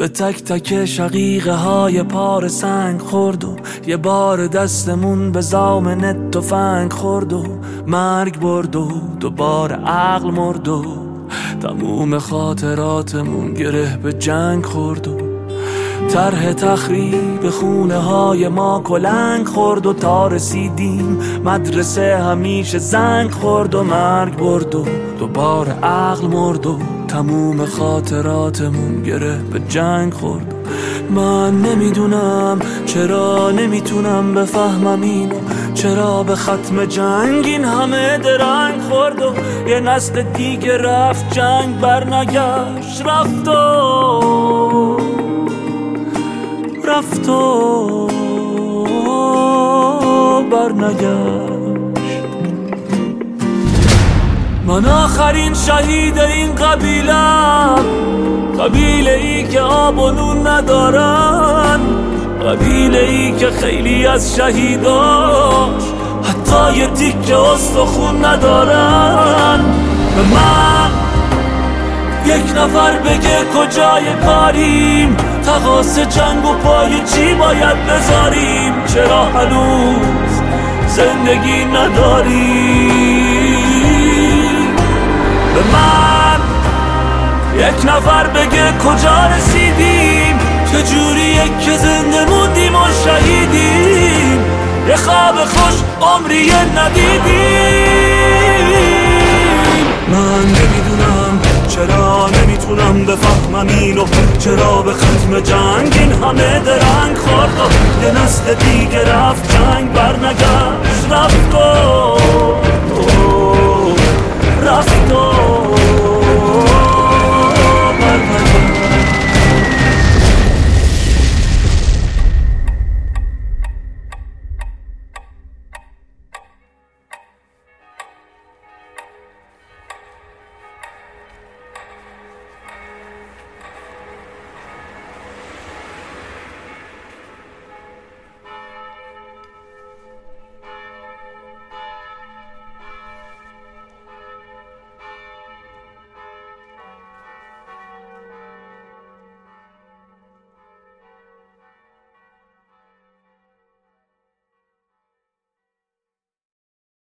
به تک تک شقیقه های پار سنگ خورد و یه بار دستمون به زامن تفنگ خورد و مرگ برد و دوباره عقل مرد و تموم خاطراتمون گره به جنگ خورد و طرح تخریب خونه های ما کلنگ خورد و تا رسیدیم مدرسه همیشه زنگ خورد و مرگ برد و دوباره عقل مرد و تموم خاطراتمون گره به جنگ خورد. من نمیدونم چرا نمیتونم بفهمم اینو، چرا به ختم جنگ این همه درنگ خورد و یه نسل دیگه رفت جنگ برنگشت، رفت و برنگشت. من آخرین شهید این قبیله‌ام، قبیله ای که آب و نون ندارن، قبیله ای که خیلی از شهیداش حتی یه تیکه استخون ندارن. به من یک نفر بگه کجای کاریم، تقاص جنگ و پای چی باید بذاریم، چرا هنوز زندگی نداریم. به من یک نفر بگه کجا رسیدیم، چجوریه که زنده موندیم و شهیدیم، یه خواب خوش عمری ندیدیم. من نمیدونم چرا نمیتونم بفهمم اینو، چرا به ختم جنگ این همه درنگ خورد و یه نسل دیگه رفت جنگ برنگشت، رفت و